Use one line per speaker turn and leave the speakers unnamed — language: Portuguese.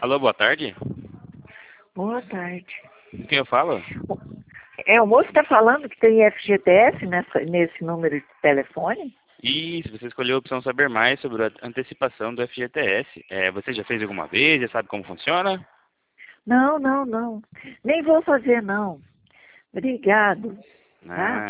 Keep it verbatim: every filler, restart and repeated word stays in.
Alô, boa tarde.
Boa tarde.
Quem eu falo?
É, o moço está falando que tem F G T S nessa, nesse número de telefone?
Isso, você escolheu a opção saber mais sobre a antecipação do F G T S. É, você já fez alguma vez? Já sabe como funciona?
Não, não, não. Nem vou fazer, não. Obrigado. Tá?
Ah,